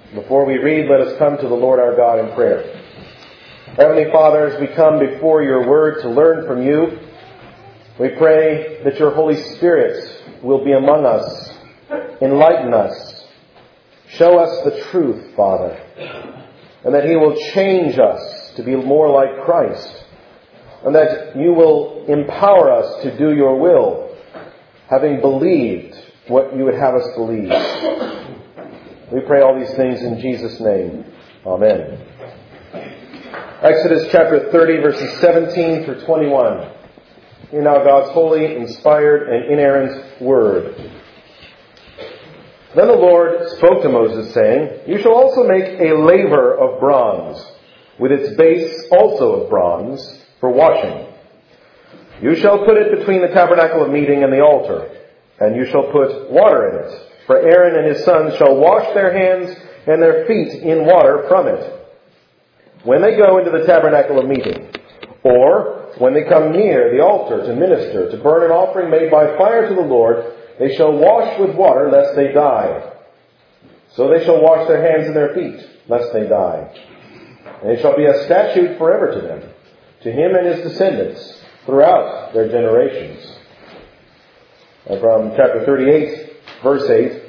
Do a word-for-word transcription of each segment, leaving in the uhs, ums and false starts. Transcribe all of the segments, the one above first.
Before we read, let us come to the Lord our God in prayer. Heavenly Father, as we come before your word to learn from you, we pray that your Holy Spirit will be among us, enlighten us, show us the truth, Father, and that he will change us to be more like Christ, and that you will empower us to do your will, having believed what you would have us believe. We pray all these things in Jesus' name. Amen. Exodus chapter thirty, verses seventeen through twenty-one. Hear now God's holy, inspired, and inerrant word. Then the Lord spoke to Moses, saying, You shall also make a laver of bronze, with its base also of bronze, for washing. You shall put it between the tabernacle of meeting and the altar, and you shall put water in it. For Aaron and his sons shall wash their hands and their feet in water from it, when they go into the tabernacle of meeting, or when they come near the altar to minister, to burn an offering made by fire to the Lord, they shall wash with water, lest they die. So they shall wash their hands and their feet, lest they die. And it shall be a statute forever to them, to him and his descendants, throughout their generations. And from chapter thirty-eight, verse eight,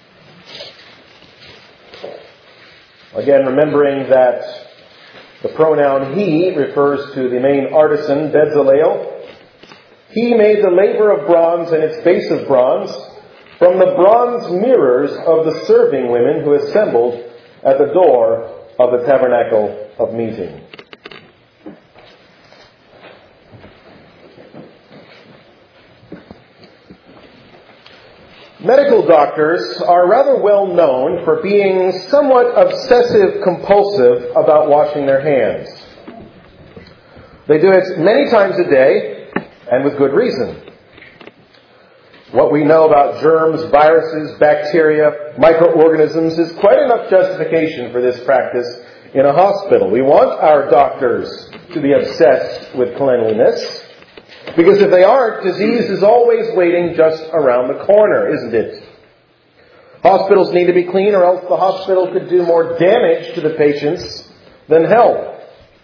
again remembering that the pronoun he refers to the main artisan, Bezalel. He made the laver of bronze and its base of bronze from the bronze mirrors of the serving women who assembled at the door of the tabernacle of meeting. Medical doctors are rather well known for being somewhat obsessive-compulsive about washing their hands. They do it many times a day, and with good reason. What we know about germs, viruses, bacteria, microorganisms is quite enough justification for this practice in a hospital. We want our doctors to be obsessed with cleanliness, because if they aren't, disease is always waiting just around the corner, isn't it? Hospitals need to be clean, or else the hospital could do more damage to the patients than help.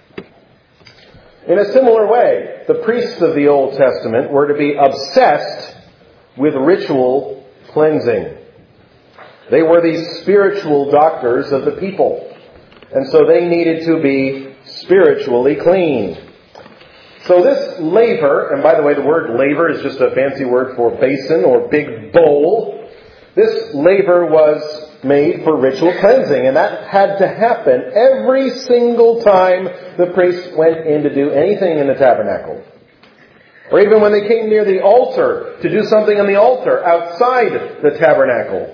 In a similar way, the priests of the Old Testament were to be obsessed with ritual cleansing. They were the spiritual doctors of the people, and so they needed to be spiritually clean. So this laver, and by the way, the word laver is just a fancy word for basin or big bowl. This laver was made for ritual cleansing, and that had to happen every single time the priests went in to do anything in the tabernacle. Or even when they came near the altar to do something on the altar outside the tabernacle.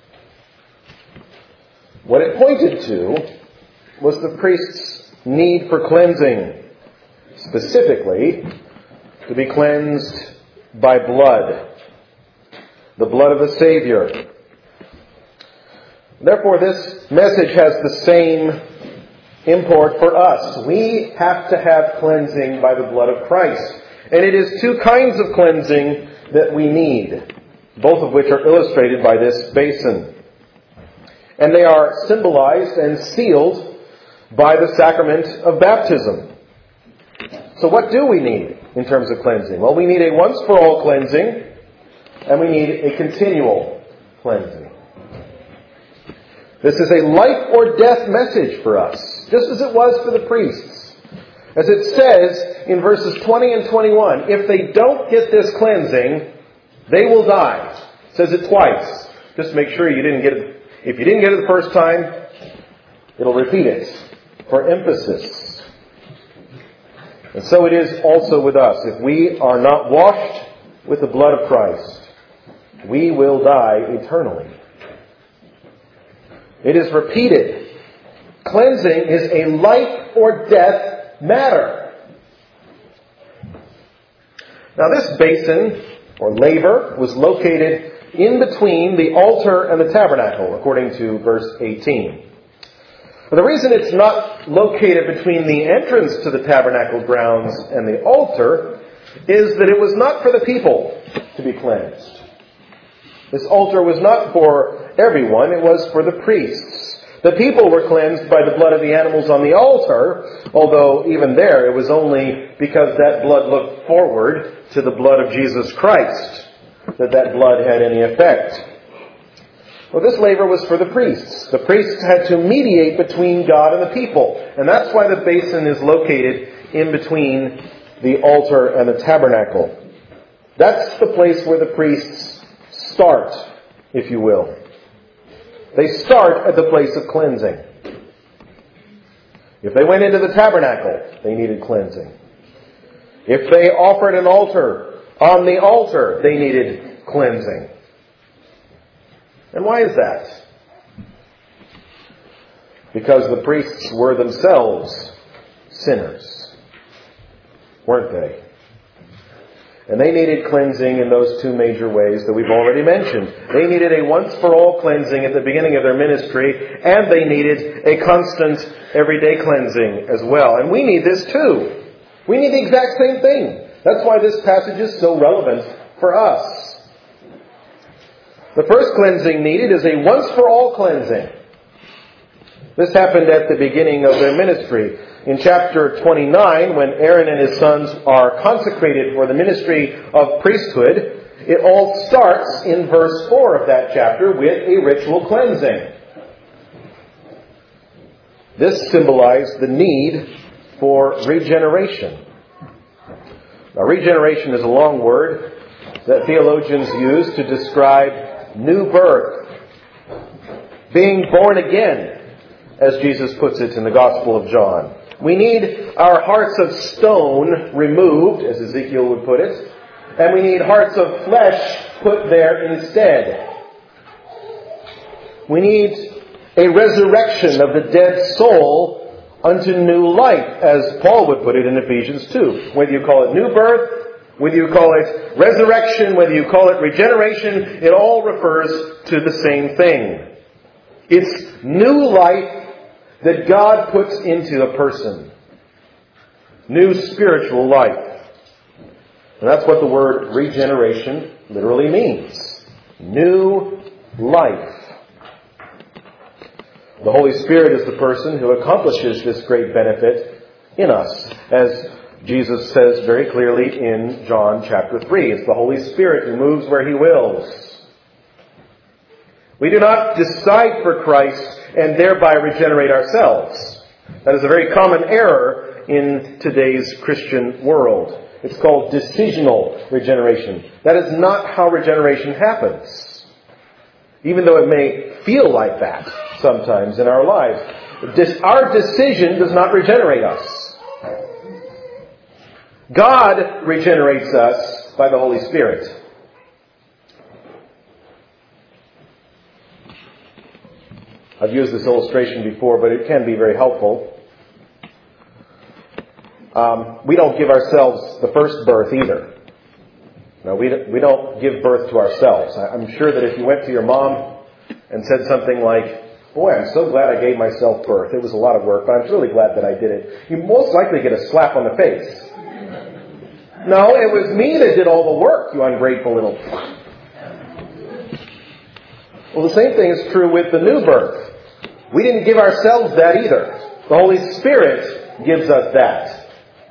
What it pointed to was the priest's need for cleansing. Specifically, to be cleansed by blood. The blood of the Savior. Therefore, this message has the same import for us. We have to have cleansing by the blood of Christ. And it is two kinds of cleansing that we need, both of which are illustrated by this basin. And they are symbolized and sealed by the sacrament of baptism. So what do we need in terms of cleansing? Well, we need a once-for-all cleansing, and we need a continual cleansing. This is a life or death message for us, just as it was for the priests. As it says in verses twenty and twenty-one, if they don't get this cleansing, they will die. It says it twice. Just to make sure you didn't get it. If you didn't get it the first time, it'll repeat it for emphasis. And so it is also with us. If we are not washed with the blood of Christ, we will die eternally. It is repeated. Cleansing is a life or death matter. Now this basin, or laver, was located in between the altar and the tabernacle, according to verse eighteen. The reason it's not located between the entrance to the tabernacle grounds and the altar is that it was not for the people to be cleansed. This altar was not for everyone, it was for the priests. The people were cleansed by the blood of the animals on the altar, although even there it was only because that blood looked forward to the blood of Jesus Christ that that blood had any effect. Well, this laver was for the priests. The priests had to mediate between God and the people. And that's why the basin is located in between the altar and the tabernacle. That's the place where the priests start, if you will. They start at the place of cleansing. If they went into the tabernacle, they needed cleansing. If they offered an altar on the altar, they needed cleansing. And why is that? Because the priests were themselves sinners, weren't they? And they needed cleansing in those two major ways that we've already mentioned. They needed a once-for-all cleansing at the beginning of their ministry, and they needed a constant, everyday cleansing as well. And we need this too. We need the exact same thing. That's why this passage is so relevant for us. The first cleansing needed is a once-for-all cleansing. This happened at the beginning of their ministry. In chapter twenty-nine, when Aaron and his sons are consecrated for the ministry of priesthood, it all starts in verse four of that chapter with a ritual cleansing. This symbolized the need for regeneration. Now, regeneration is a long word that theologians use to describe new birth, being born again, as Jesus puts it in the Gospel of John. We need our hearts of stone removed, as Ezekiel would put it, and we need hearts of flesh put there instead. We need a resurrection of the dead soul unto new life, as Paul would put it in Ephesians two. Whether you call it new birth, whether you call it resurrection, whether you call it regeneration, it all refers to the same thing. It's new life that God puts into a person. New spiritual life. And that's what the word regeneration literally means. New life. The Holy Spirit is the person who accomplishes this great benefit in us, as Jesus says very clearly in John chapter three. It's the Holy Spirit who moves where He wills. We do not decide for Christ and thereby regenerate ourselves. That is a very common error in today's Christian world. It's called decisional regeneration. That is not how regeneration happens. Even though it may feel like that sometimes in our lives. Our decision does not regenerate us. God regenerates us by the Holy Spirit. I've used this illustration before, but it can be very helpful. Um, we don't give ourselves the first birth either. No, we don't, we don't give birth to ourselves. I'm sure that if you went to your mom and said something like, "Boy, I'm so glad I gave myself birth. It was a lot of work, but I'm really glad that I did it," you most likely get a slap on the face. No, it was me that did all the work, you ungrateful little... Well, the same thing is true with the new birth. We didn't give ourselves that either. The Holy Spirit gives us that.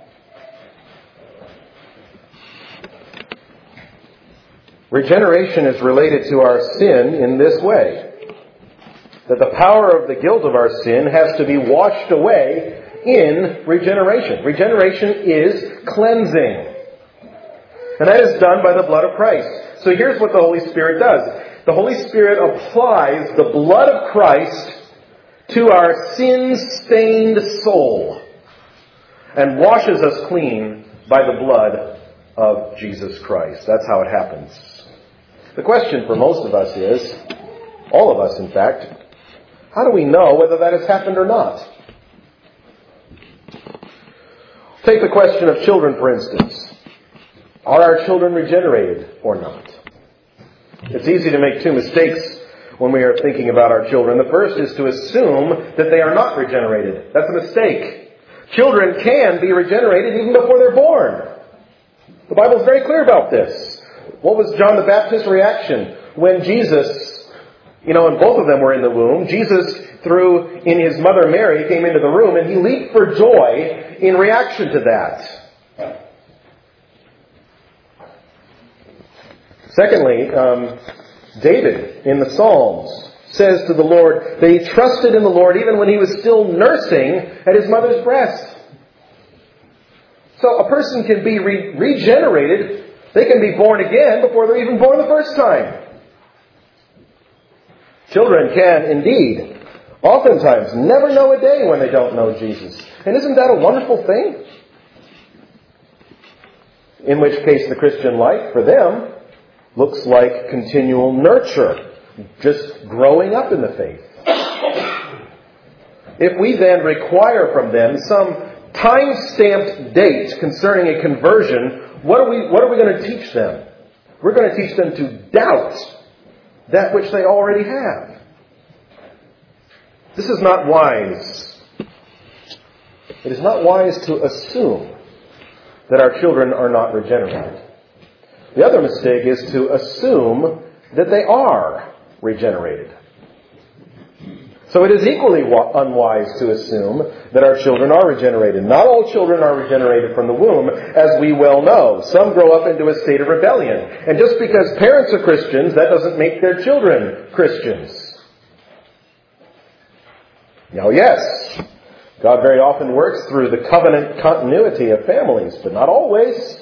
Regeneration is related to our sin in this way. That the power of the guilt of our sin has to be washed away in regeneration. Regeneration is cleansing. And that is done by the blood of Christ. So here's what the Holy Spirit does. The Holy Spirit applies the blood of Christ to our sin-stained soul and washes us clean by the blood of Jesus Christ. That's how it happens. The question for most of us is, all of us in fact, how do we know whether that has happened or not? Take the question of children, for instance. Are our children regenerated or not? It's easy to make two mistakes when we are thinking about our children. The first is to assume that they are not regenerated. That's a mistake. Children can be regenerated even before they're born. The Bible is very clear about this. What was John the Baptist's reaction when Jesus You know, and both of them were in the womb. Jesus, through in his mother Mary, came into the room, and he leaped for joy in reaction to that. Secondly, um, David in the Psalms says to the Lord that he trusted in the Lord even when he was still nursing at his mother's breast. So a person can be re- regenerated. They can be born again before they're even born the first time. Children can indeed, oftentimes, never know a day when they don't know Jesus. And isn't that a wonderful thing? In which case the Christian life, for them, looks like continual nurture, just growing up in the faith. If we then require from them some time-stamped date concerning a conversion, what are we, what are we going to teach them? We're going to teach them to doubt that which they already have. This is not wise. It is not wise to assume that our children are not regenerated. The other mistake is to assume that they are regenerated. So it is equally unwise to assume that our children are regenerated. Not all children are regenerated from the womb, as we well know. Some grow up into a state of rebellion. And just because parents are Christians, that doesn't make their children Christians. Now, yes, God very often works through the covenant continuity of families, but not always.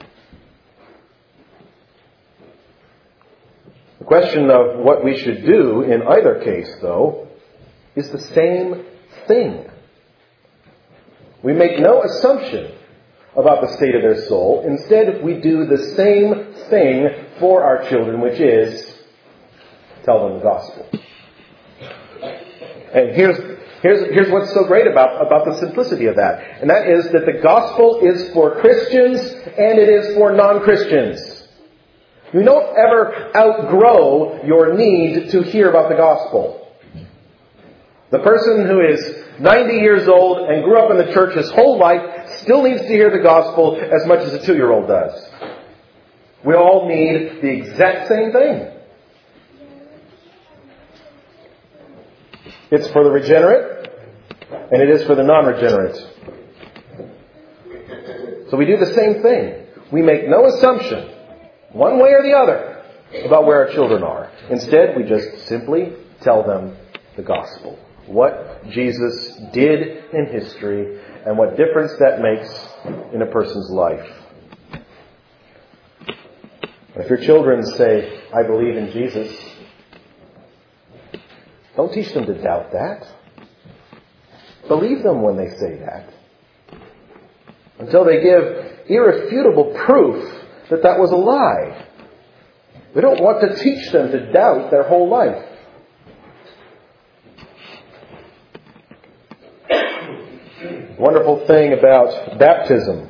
The question of what we should do in either case, though, is the same thing. We make no assumption about the state of their soul. Instead, we do the same thing for our children, which is tell them the gospel. And here's here's here's what's so great about, about the simplicity of that. And that is that the gospel is for Christians and it is for non-Christians. You don't ever outgrow your need to hear about the gospel. The person who is ninety years old and grew up in the church his whole life still needs to hear the gospel as much as a two-year-old does. We all need the exact same thing. It's for the regenerate and it is for the non-regenerate. So we do the same thing. We make no assumption, one way or the other, about where our children are. Instead, we just simply tell them the gospel. What Jesus did in history and what difference that makes in a person's life. If your children say, I believe in Jesus, don't teach them to doubt that. Believe them when they say that. Until they give irrefutable proof that that was a lie. We don't want to teach them to doubt their whole life. Wonderful thing about baptism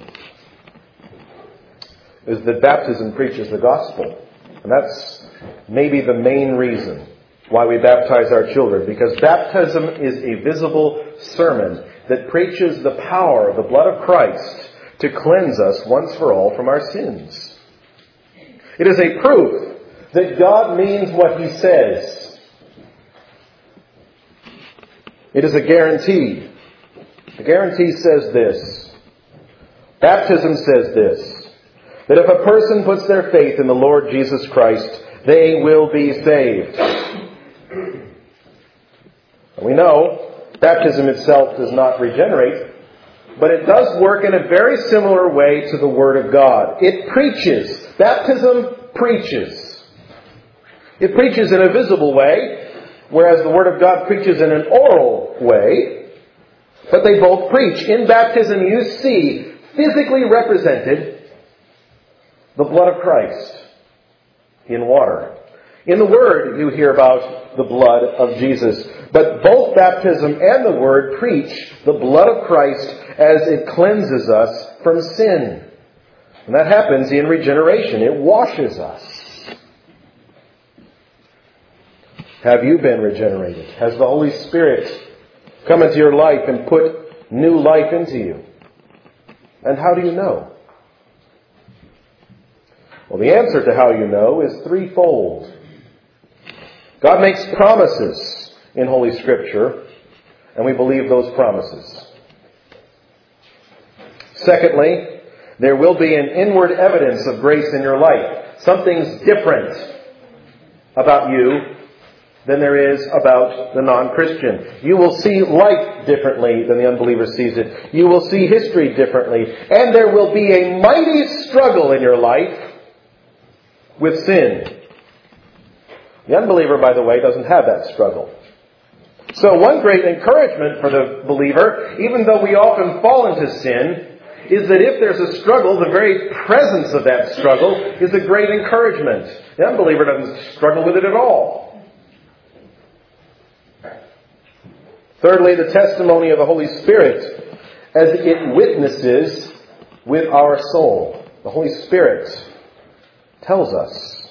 is that baptism preaches the gospel. And that's maybe the main reason why we baptize our children. Because baptism is a visible sermon that preaches the power of the blood of Christ to cleanse us once for all from our sins. It is a proof that God means what He says. It is a guarantee. The guarantee says this. Baptism says this. That if a person puts their faith in the Lord Jesus Christ, they will be saved. We know baptism itself does not regenerate, but it does work in a very similar way to the Word of God. It preaches. Baptism preaches. It preaches in a visible way, whereas the Word of God preaches in an oral way. But they both preach. In baptism you see physically represented the blood of Christ in water. In the Word you hear about the blood of Jesus. But both baptism and the Word preach the blood of Christ as it cleanses us from sin. And that happens in regeneration. It washes us. Have you been regenerated? Has the Holy Spirit come into your life and put new life into you? And how do you know? Well, the answer to how you know is threefold. God makes promises in Holy Scripture, and we believe those promises. Secondly, there will be an inward evidence of grace in your life. Something's different about you than there is about the non-Christian. You will see life differently than the unbeliever sees it. You will see history differently. And there will be a mighty struggle in your life with sin. The unbeliever, by the way, doesn't have that struggle. So one great encouragement for the believer, even though we often fall into sin, is that if there's a struggle, the very presence of that struggle is a great encouragement. The unbeliever doesn't struggle with it at all. Thirdly, the testimony of the Holy Spirit as it witnesses with our soul. The Holy Spirit tells us.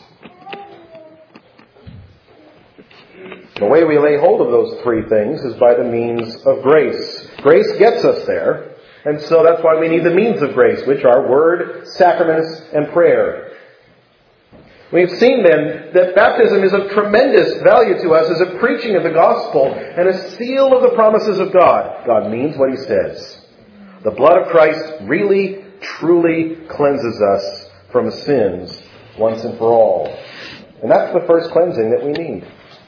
The way we lay hold of those three things is by the means of grace. Grace gets us there, and so that's why we need the means of grace, which are word, sacraments, and prayer. We've seen then that baptism is of tremendous value to us as a preaching of the gospel and a seal of the promises of God. God means what He says. The blood of Christ really, truly cleanses us from sins once and for all. And that's the first cleansing that we need.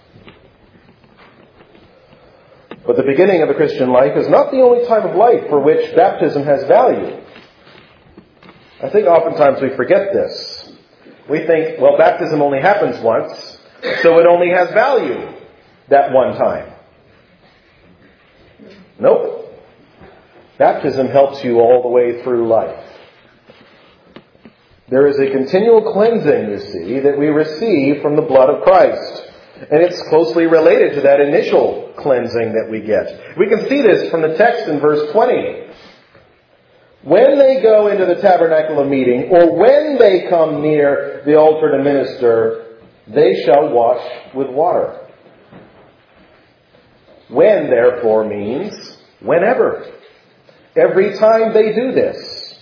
But the beginning of the Christian life is not the only time of life for which baptism has value. I think oftentimes we forget this. We think, well, baptism only happens once, so it only has value that one time. Nope. Baptism helps you all the way through life. There is a continual cleansing, you see, that we receive from the blood of Christ. And it's closely related to that initial cleansing that we get. We can see this from the text in verse twenty. When they go into the tabernacle of meeting, or when they come near the altar to minister, they shall wash with water. When, therefore, means whenever. Every time they do this.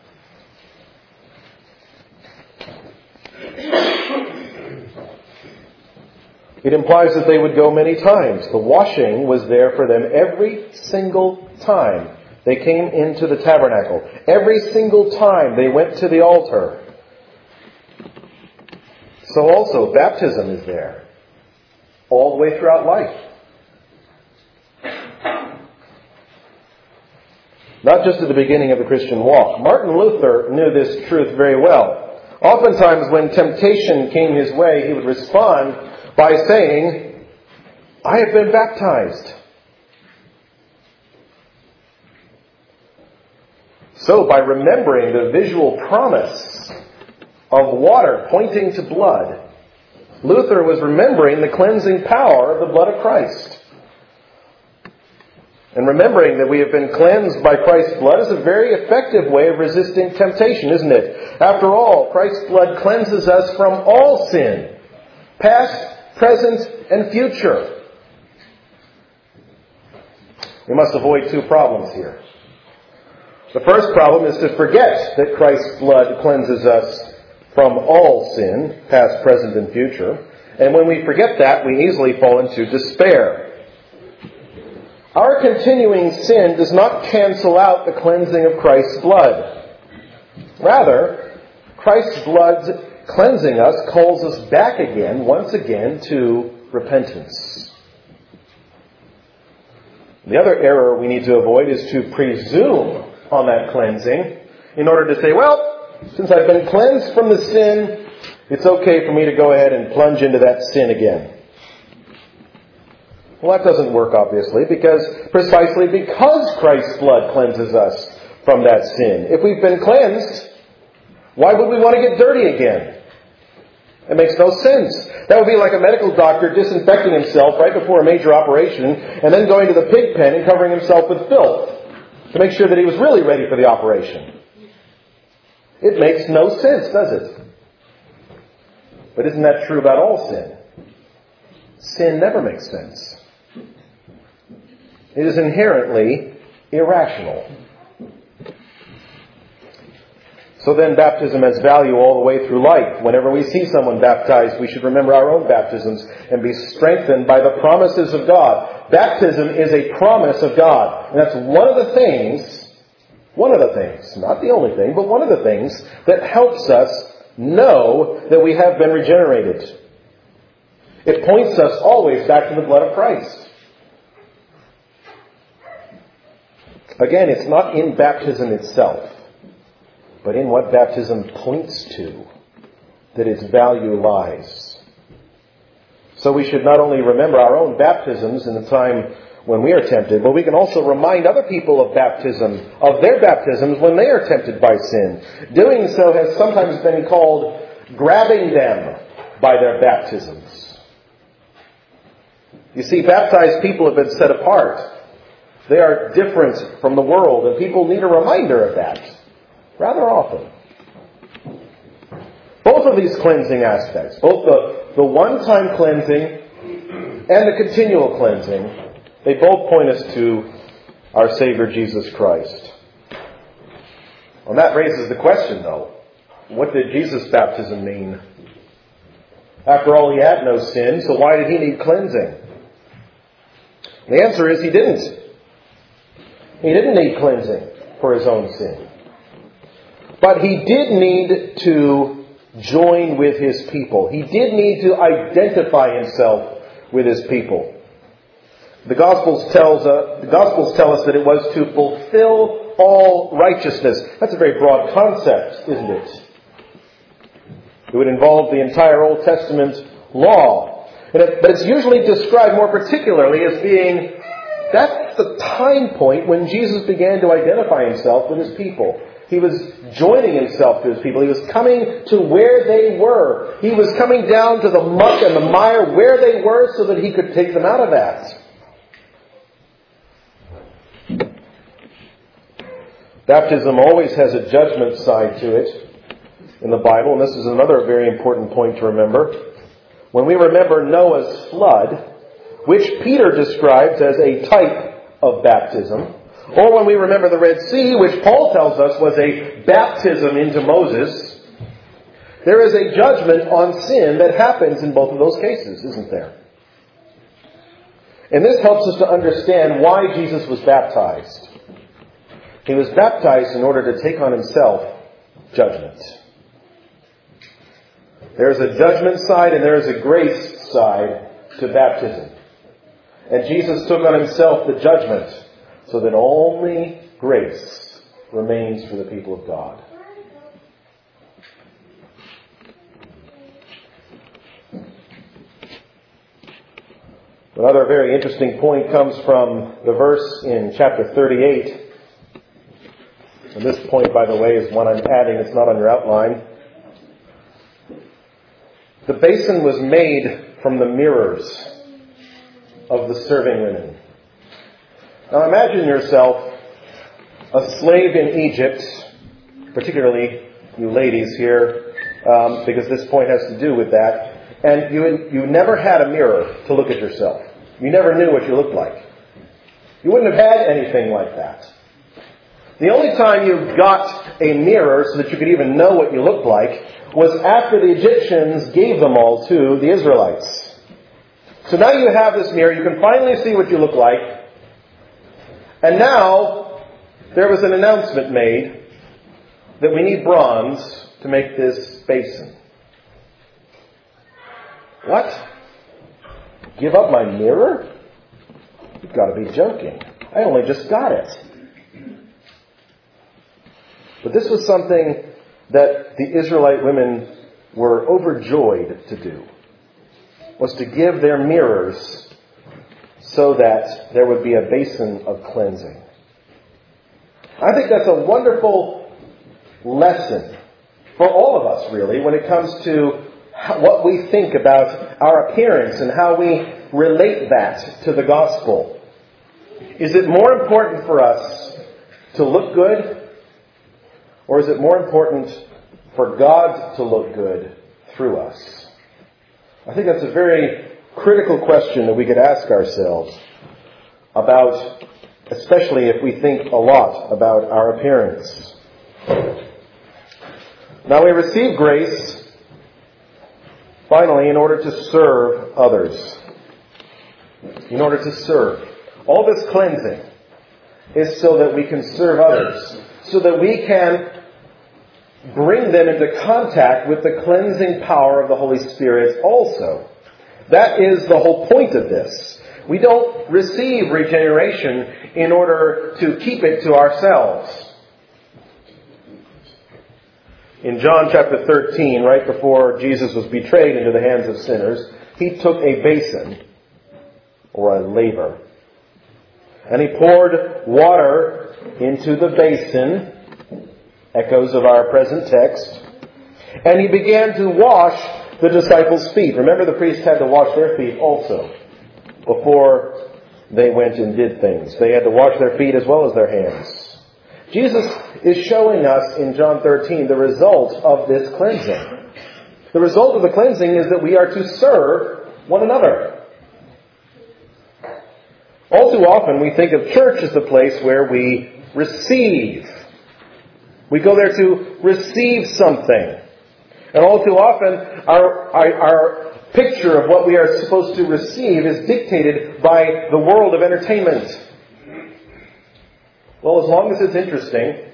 It implies that they would go many times. The washing was there for them every single time they came into the tabernacle. Every single time they went to the altar. So also, baptism is there. All the way throughout life. Not just at the beginning of the Christian walk. Martin Luther knew this truth very well. Oftentimes when temptation came his way, he would respond by saying, I have been baptized. So by remembering the visual promise of water pointing to blood, Luther was remembering the cleansing power of the blood of Christ. And remembering that we have been cleansed by Christ's blood is a very effective way of resisting temptation, isn't it? After all, Christ's blood cleanses us from all sin, past, present, and future. We must avoid two problems here. The first problem is to forget that Christ's blood cleanses us from all sin, past, present, and future. And when we forget that, we easily fall into despair. Our continuing sin does not cancel out the cleansing of Christ's blood. Rather, Christ's blood cleansing us calls us back again, once again, to repentance. The other error we need to avoid is to presume on that cleansing in order to say, well, since I've been cleansed from the sin, it's okay for me to go ahead and plunge into that sin again. Well, that doesn't work, obviously, because precisely because Christ's blood cleanses us from that sin. If we've been cleansed, why would we want to get dirty again? It makes no sense. That would be like a medical doctor disinfecting himself right before a major operation and then going to the pig pen and covering himself with filth to make sure that he was really ready for the operation. It makes no sense, does it? But isn't that true about all sin? Sin never makes sense. It is inherently irrational. So then baptism has value all the way through life. Whenever we see someone baptized, we should remember our own baptisms and be strengthened by the promises of God. Baptism is a promise of God. And that's one of the things, one of the things, not the only thing, but one of the things that helps us know that we have been regenerated. It points us always back to the blood of Christ. Again, it's not in baptism itself, but in what baptism points to that its value lies. So we should not only remember our own baptisms in the time when we are tempted, but we can also remind other people of baptism, of their baptisms when they are tempted by sin. Doing so has sometimes been called grabbing them by their baptisms. You see, baptized people have been set apart. They are different from the world, and people need a reminder of that rather often. Both of these cleansing aspects, both the, the one-time cleansing and the continual cleansing, they both point us to our Savior Jesus Christ. Well, that raises the question, though. What did Jesus' baptism mean? After all, he had no sin, so why did he need cleansing? The answer is he didn't. He didn't need cleansing for his own sin. But he did need to join with his people. He did need to identify himself with his people. The Gospels tells uh, the Gospels tell us that it was to fulfill all righteousness. That's a very broad concept, isn't it? It would involve the entire Old Testament law. And it, but it's usually described more particularly as being, that's the time point when Jesus began to identify himself with his people. He was joining himself to his people. He was coming to where they were. He was coming down to the muck and the mire where they were so that he could take them out of that. Baptism always has a judgment side to it in the Bible, and this is another very important point to remember. When we remember Noah's flood, which Peter describes as a type of baptism, or when we remember the Red Sea, which Paul tells us was a baptism into Moses, there is a judgment on sin that happens in both of those cases, isn't there? And this helps us to understand why Jesus was baptized. He was baptized in order to take on himself judgment. There is a judgment side and there is a grace side to baptism. And Jesus took on himself the judgment so that only grace remains for the people of God. Another very interesting point comes from the verse in chapter thirty-eight. And this point, by the way, is one I'm adding. It's not on your outline. The basin was made from the mirrors of the serving women. Now imagine yourself a slave in Egypt, particularly you ladies here, um, because this point has to do with that. And you, you never had a mirror to look at yourself. You never knew what you looked like. You wouldn't have had anything like that. The only time you got a mirror so that you could even know what you looked like was after the Egyptians gave them all to the Israelites. So now you have this mirror. You can finally see what you look like. And now there was an announcement made that we need bronze to make this basin. What? Give up my mirror? You've got to be joking. I only just got it. But this was something that the Israelite women were overjoyed to do, was to give their mirrors so that there would be a basin of cleansing. I think that's a wonderful lesson for all of us, really, when it comes to what we think about our appearance and how we relate that to the gospel. Is it more important for us to look good? Or is it more important for God to look good through us? I think that's a very critical question that we could ask ourselves about, especially if we think a lot about our appearance. Now we receive grace, finally, in order to serve others. In order to serve. All this cleansing is so that we can serve others. So that we can bring them into contact with the cleansing power of the Holy Spirit also. That is the whole point of this. We don't receive regeneration in order to keep it to ourselves. In John chapter thirteen, right before Jesus was betrayed into the hands of sinners, he took a basin, or a laver, and he poured water into the basin, echoes of our present text, and he began to wash the disciples' feet. Remember, the priests had to wash their feet also before they went and did things. They had to wash their feet as well as their hands. Jesus is showing us in John thirteen the result of this cleansing. The result of the cleansing is that we are to serve one another. All too often we think of church as the place where we receive. We go there to receive something. And all too often our, our, our picture of what we are supposed to receive is dictated by the world of entertainment. Well, as long as it's interesting,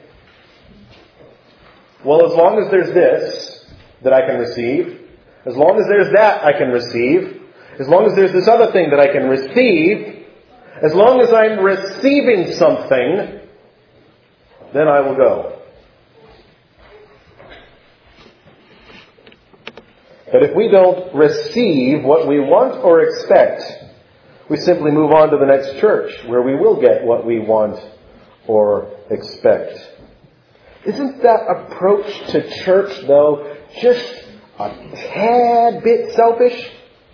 well, as long as there's this that I can receive, as long as there's that I can receive, as long as there's this other thing that I can receive, as long as I'm receiving something, then I will go. But if we don't receive what we want or expect, we simply move on to the next church where we will get what we want or expect. Isn't that approach to church, though, just a tad bit selfish?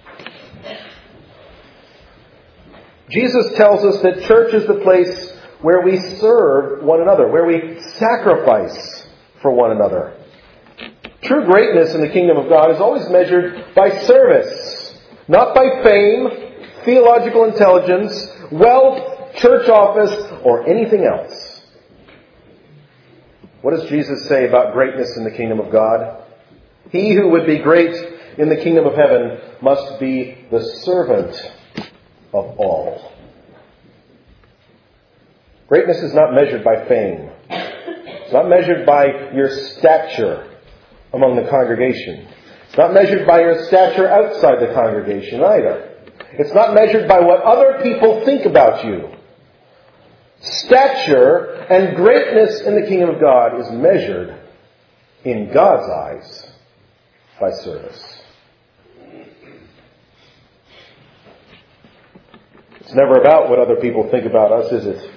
Jesus tells us that church is the place where we serve one another, where we sacrifice for one another. True greatness in the kingdom of God is always measured by service, not by fame, theological intelligence, wealth, church office, or anything else. What does Jesus say about greatness in the kingdom of God? He who would be great in the kingdom of heaven must be the servant of all. Greatness is not measured by fame. It's not measured by your stature among the congregation. It's not measured by your stature outside the congregation either. It's not measured by what other people think about you. Stature and greatness in the kingdom of God is measured in God's eyes by service. It's never about what other people think about us, is it?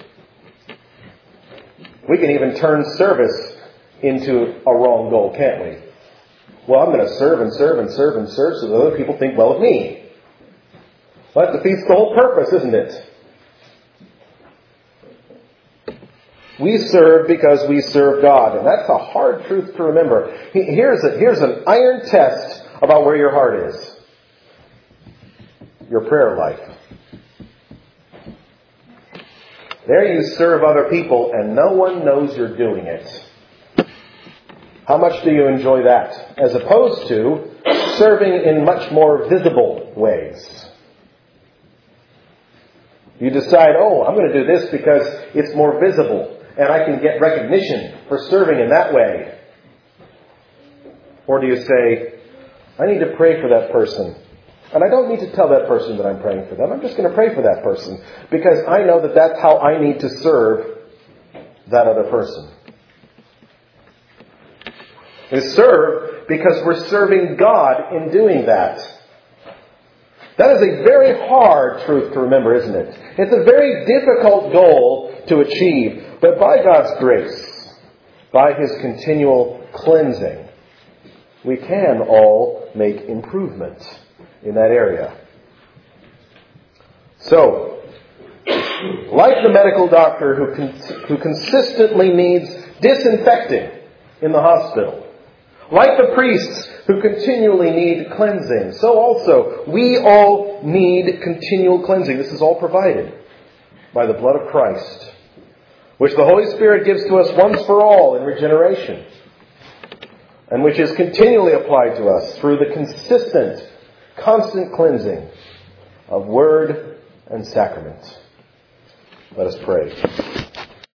We can even turn service into a wrong goal, can't we? Well, I'm going to serve and serve and serve and serve so that other people think well of me. Well, that defeats the whole purpose, isn't it? We serve because we serve God. And that's a hard truth to remember. Here's, a, here's an iron test about where your heart is. Your prayer life. There you serve other people and no one knows you're doing it. How much do you enjoy that? As opposed to serving in much more visible ways. You decide, oh, I'm going to do this because it's more visible and I can get recognition for serving in that way. Or do you say, I need to pray for that person. And I don't need to tell that person that I'm praying for them. I'm just going to pray for that person because I know that that's how I need to serve that other person. We serve because we're serving God in doing that. That is a very hard truth to remember, isn't it? It's a very difficult goal to achieve. But by God's grace, by His continual cleansing, we can all make improvement in that area. So, like the medical doctor who con- who consistently needs disinfecting in the hospital, like the priests who continually need cleansing, so also we all need continual cleansing. This is all provided by the blood of Christ, which the Holy Spirit gives to us once for all in regeneration. and which is continually applied to us through the consistent, constant cleansing of word and sacrament. Let us pray.